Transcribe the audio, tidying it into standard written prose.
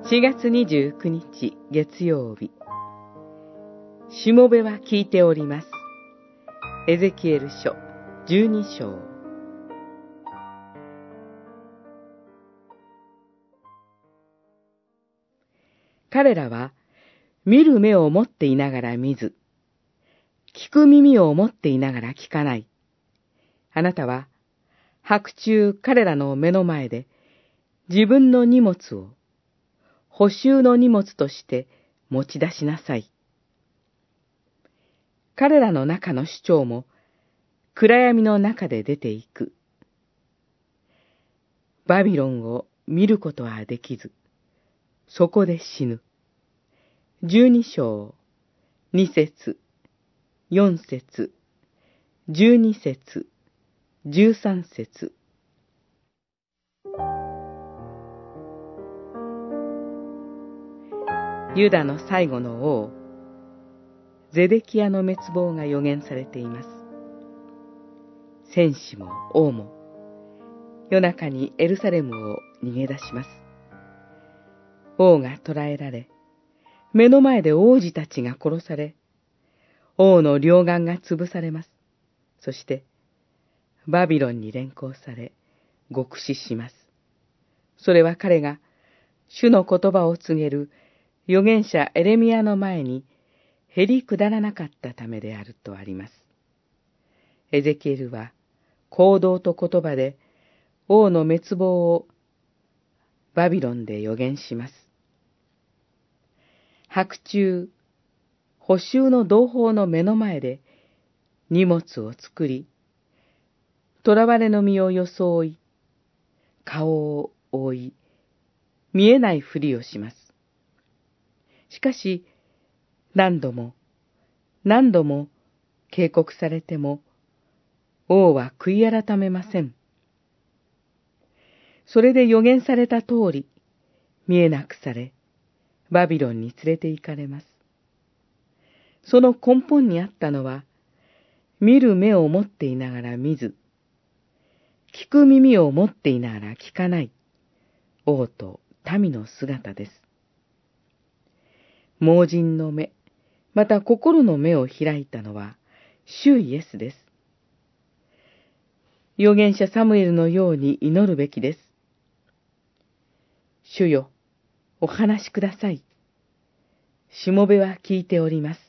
4月29日月曜日。しもべは聞いております。エゼキエル書12章。彼らは見る目を持っていながら見ず、聞く耳を持っていながら聞かない。あなたは白昼彼らの目の前で自分の荷物を補修の荷物として持ち出しなさい。彼らの中の首長も暗闇の中で出ていく。バビロンを見ることはできず、そこで死ぬ。12章、2節、4節、12節、13節。ユダの最後の王、ゼデキヤの滅亡が予言されています。戦士も王も、夜中にエルサレムを逃げ出します。王が捕らえられ、目の前で王子たちが殺され、王の両眼が潰されます。そして、バビロンに連行され、獄死します。それは彼が、主の言葉を告げる預言者エレミヤの前に、へりくだらなかったためであるとあります。エゼキエルは、行動と言葉で、王の滅亡をバビロンで予言します。白昼、捕囚の同胞の目の前で荷物を作り、囚われの身を装い、顔を覆い、見えないふりをします。しかし、何度も警告されても、王は悔い改めません。それで予言された通り、見えなくされ、バビロンに連れて行かれます。その根本にあったのは、見る目を持っていながら見ず、聞く耳を持っていながら聞かない、王と民の姿です。盲人の目、また心の目を開いたのは、主イエスです。預言者サムエルのように祈るべきです。主よ、お話しください。しもべは聞いております。